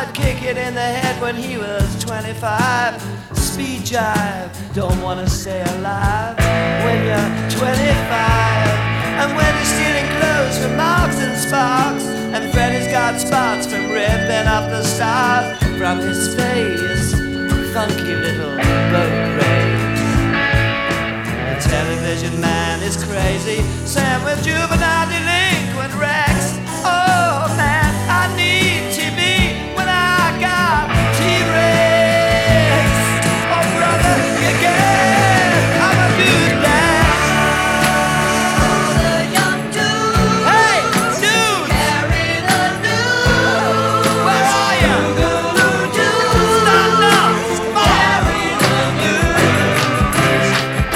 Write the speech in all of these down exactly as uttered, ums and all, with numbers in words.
Sidekick in the head when he was twenty-five. Speed jive, don't wanna stay alive when you're twenty-five. And when you're stealing clothes from Marks and Sparks, and Freddy's got spots from ripping up the stars from his face, funky little boat race. The television man is crazy, Sam with juvenile delinquent Rex. Oh man, I need T V when I got T-Rex. Oh brother, you get, I'm a good lad. Oh, the young dude. Hey, dude, Carry the news. where are you? Stand up, come on. Carry the news.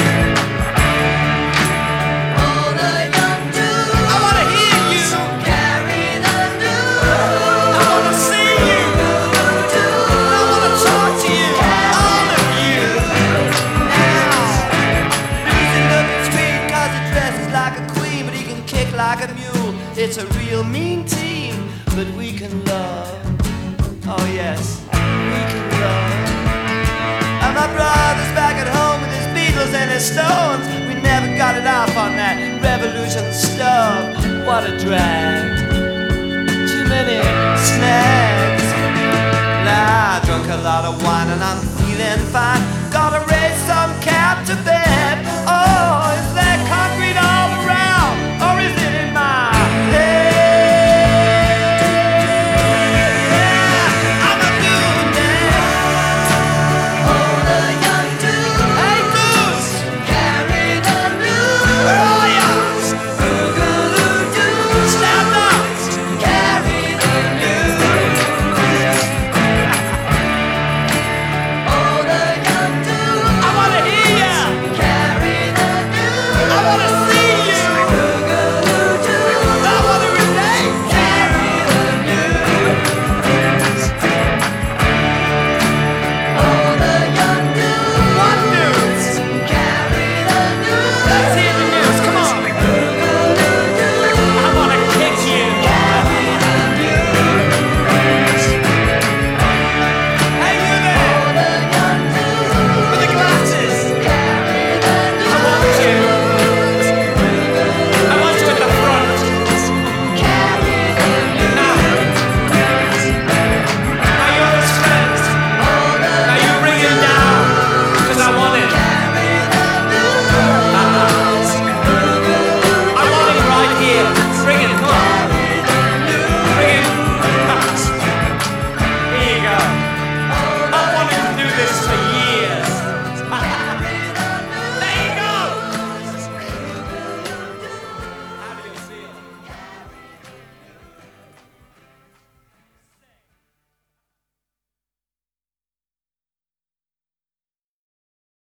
Oh, the young dude. I wanna hear you, Carry the news. I wanna see you, I wanna talk to you, all of you. Now, easy looking sweet 'cause he dresses like a queen, but he can kick like a mule. It's a real mean team, but we can love. Oh yes, we can love. And my brother's back at home with his Beatles and his Stones. We never got it off on that revolution stuff. What a drag. Too many snags. Nah, I drunk a lot of wine and I'm feeling fine.